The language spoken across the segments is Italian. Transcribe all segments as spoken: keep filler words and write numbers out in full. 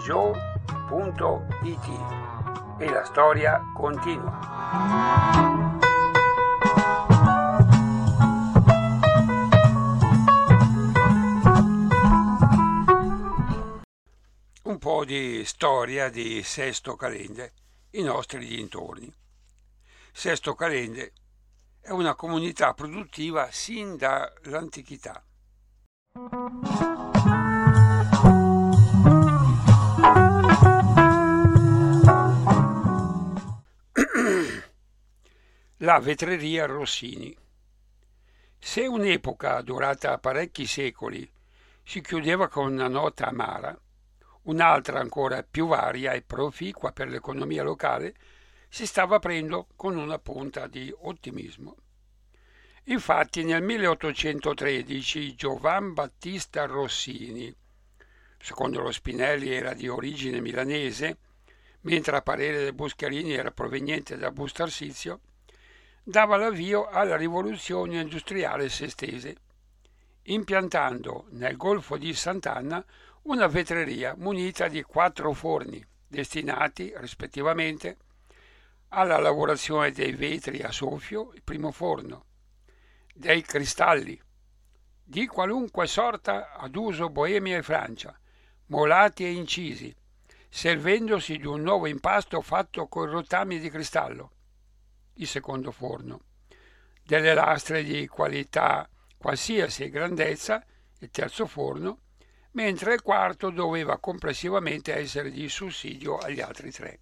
joe punto it e la storia continua. Un po' di storia di Sesto Calende, i nostri dintorni. Sesto Calende è una comunità produttiva sin dall'antichità. La vetreria Rossini. Se un'epoca durata parecchi secoli si chiudeva con una nota amara, un'altra ancora più varia e proficua per l'economia locale si stava aprendo con una punta di ottimismo. Infatti nel milleottocentotredici Giovan Battista Rossini, secondo lo Spinelli era di origine milanese, mentre a parere del Buscarini era proveniente da Bustarsizio, dava l'avvio alla rivoluzione industriale sestese, impiantando nel Golfo di Sant'Anna una vetreria munita di quattro forni, destinati rispettivamente alla lavorazione dei vetri a soffio, il primo forno, dei cristalli, di qualunque sorta ad uso Boemia e Francia, molati e incisi, servendosi di un nuovo impasto fatto con rotami di cristallo, il secondo forno, delle lastre di qualità qualsiasi grandezza, il terzo forno, mentre il quarto doveva complessivamente essere di sussidio agli altri tre.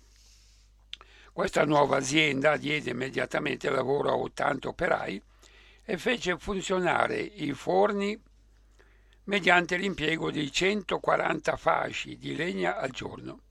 Questa nuova azienda diede immediatamente lavoro a ottanta operai e fece funzionare i forni mediante l'impiego di centoquaranta fasci di legna al giorno.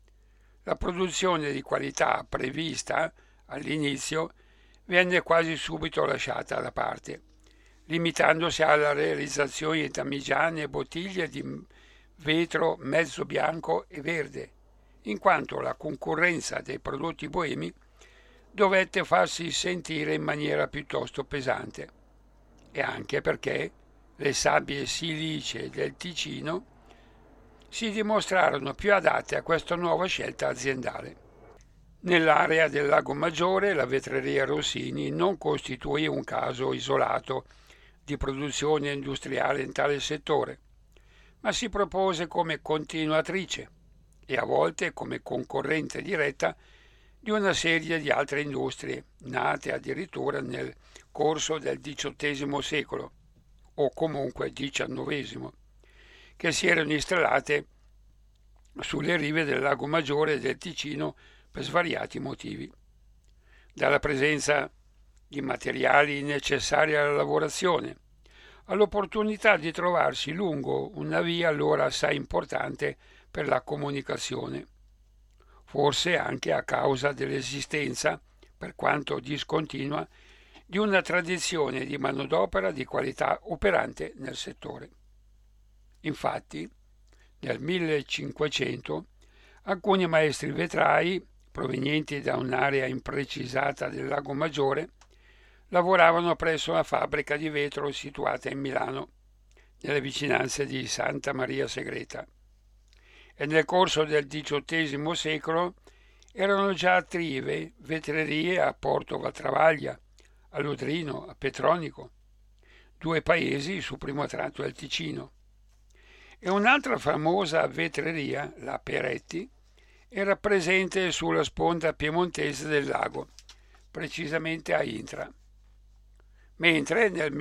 La produzione di qualità prevista all'inizio venne quasi subito lasciata da parte, limitandosi alla realizzazione di damigiane e bottiglie di vetro mezzo bianco e verde, in quanto la concorrenza dei prodotti boemi dovette farsi sentire in maniera piuttosto pesante, e anche perché le sabbie silicee del Ticino si dimostrarono più adatte a questa nuova scelta aziendale. Nell'area del Lago Maggiore la vetreria Rossini non costituì un caso isolato di produzione industriale in tale settore, ma si propose come continuatrice e a volte come concorrente diretta di una serie di altre industrie nate addirittura nel corso del diciottesimo secolo o comunque diciannovesimo, che si erano installate sulle rive del Lago Maggiore e del Ticino per svariati motivi, dalla presenza di materiali necessari alla lavorazione, all'opportunità di trovarsi lungo una via allora assai importante per la comunicazione, forse anche a causa dell'esistenza, per quanto discontinua, di una tradizione di manodopera di qualità operante nel settore. Infatti, nel millecinquecento, alcuni maestri vetrai, provenienti da un'area imprecisata del Lago Maggiore, lavoravano presso una fabbrica di vetro situata in Milano, nelle vicinanze di Santa Maria Segreta, e nel corso del diciottesimo secolo erano già attive vetrerie a Porto Valtravaglia, a Lodrino, a Petronico, due paesi sul primo tratto del Ticino. E un'altra famosa vetreria, la Peretti, era presente sulla sponda piemontese del lago, precisamente a Intra, mentre nel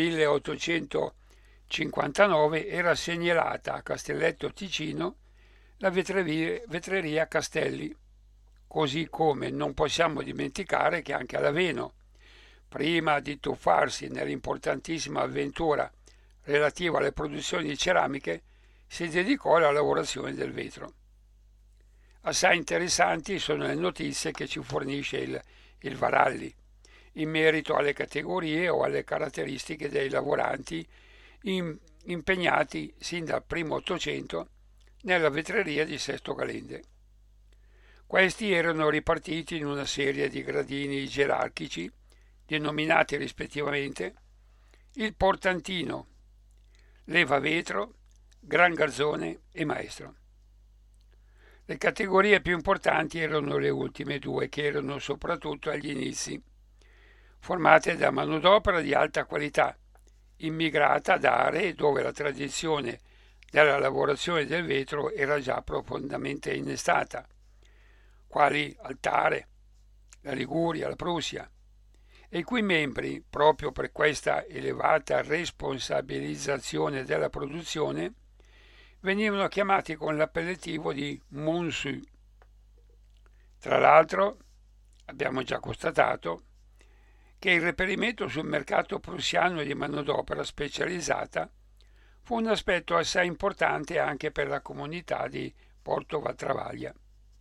milleottocentocinquantanove era segnalata a Castelletto Ticino la vetreria, vetreria Castelli, così come non possiamo dimenticare che anche ad Aveno, prima di tuffarsi nell'importantissima avventura relativa alle produzioni di ceramiche, si dedicò alla lavorazione del vetro. Assai interessanti sono le notizie che ci fornisce il, il Varalli in merito alle categorie o alle caratteristiche dei lavoranti in, impegnati sin dal primo Ottocento nella vetreria di Sesto Calende. Questi erano ripartiti in una serie di gradini gerarchici, denominati rispettivamente il portantino, leva vetro, gran garzone e maestro. Le categorie più importanti erano le ultime due, che erano soprattutto agli inizi, formate da manodopera di alta qualità, immigrata da aree dove la tradizione della lavorazione del vetro era già profondamente innestata, quali Altare, la Liguria, la Prussia, e i cui membri, proprio per questa elevata responsabilizzazione della produzione, venivano chiamati con l'appellativo di Monsieur. Tra l'altro, abbiamo già constatato che il reperimento sul mercato prussiano di manodopera specializzata fu un aspetto assai importante anche per la comunità di Porto Valtravaglia.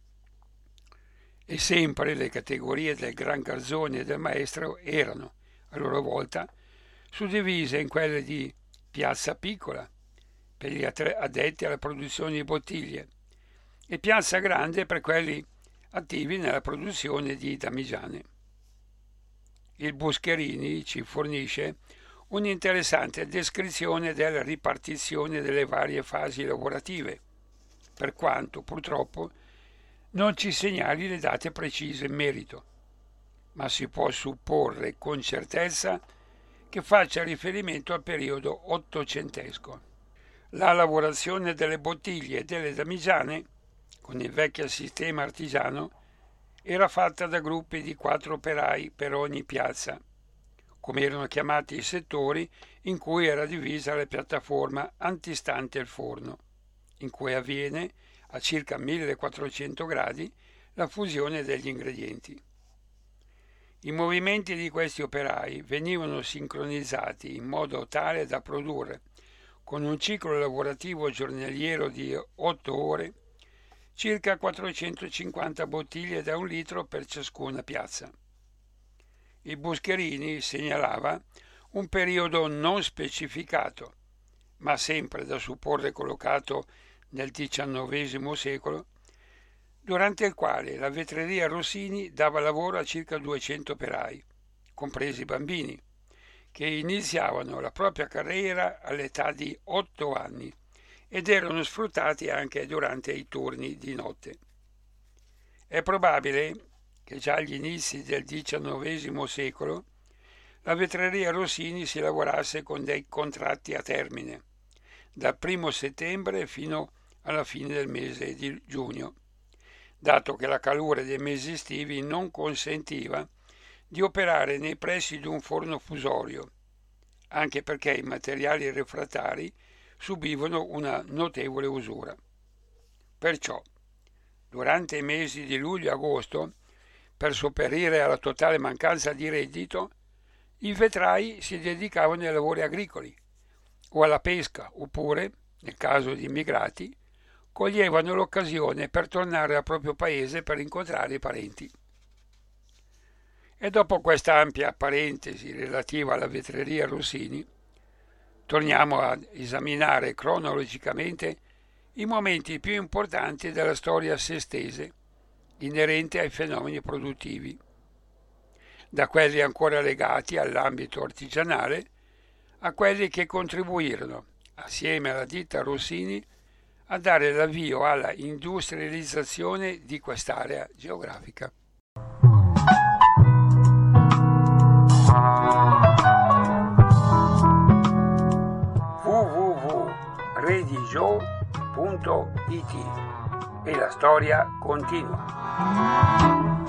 E sempre le categorie del Gran Garzone e del Maestro erano, a loro volta, suddivise in quelle di Piazza Piccola, per gli addetti alla produzione di bottiglie, e Piazza Grande per quelli attivi nella produzione di damigiane. Il Buscherini ci fornisce un'interessante descrizione della ripartizione delle varie fasi lavorative, per quanto purtroppo non ci segnali le date precise in merito, ma si può supporre con certezza che faccia riferimento al periodo ottocentesco. La lavorazione delle bottiglie e delle damigiane, con il vecchio sistema artigiano, era fatta da gruppi di quattro operai per ogni piazza, come erano chiamati i settori in cui era divisa la piattaforma antistante il forno, in cui avviene, a circa millequattrocento gradi, la fusione degli ingredienti. I movimenti di questi operai venivano sincronizzati in modo tale da produrre, con un ciclo lavorativo giornaliero di otto ore, circa quattrocentocinquanta bottiglie da un litro per ciascuna piazza. Il Buscherini segnalava un periodo non specificato, ma sempre da supporre collocato nel diciannovesimo secolo, durante il quale la vetreria Rossini dava lavoro a circa duecento operai, compresi i bambini, che iniziavano la propria carriera all'età di otto anni ed erano sfruttati anche durante i turni di notte. È probabile che già agli inizi del diciannovesimo secolo la vetreria Rossini si lavorasse con dei contratti a termine, dal primo settembre fino alla fine del mese di giugno, dato che la calura dei mesi estivi non consentiva di operare nei pressi di un forno fusorio, anche perché i materiali refrattari subivano una notevole usura. Perciò, durante i mesi di luglio e agosto, per sopperire alla totale mancanza di reddito, i vetrai si dedicavano ai lavori agricoli o alla pesca, oppure, nel caso di immigrati, coglievano l'occasione per tornare al proprio paese per incontrare i parenti. E dopo questa ampia parentesi relativa alla vetreria Rossini, torniamo ad esaminare cronologicamente i momenti più importanti della storia sestese, inerente ai fenomeni produttivi, da quelli ancora legati all'ambito artigianale a quelli che contribuirono, assieme alla ditta Rossini, a dare l'avvio alla industrializzazione di quest'area geografica. w w w punto redigio punto it e la storia continua.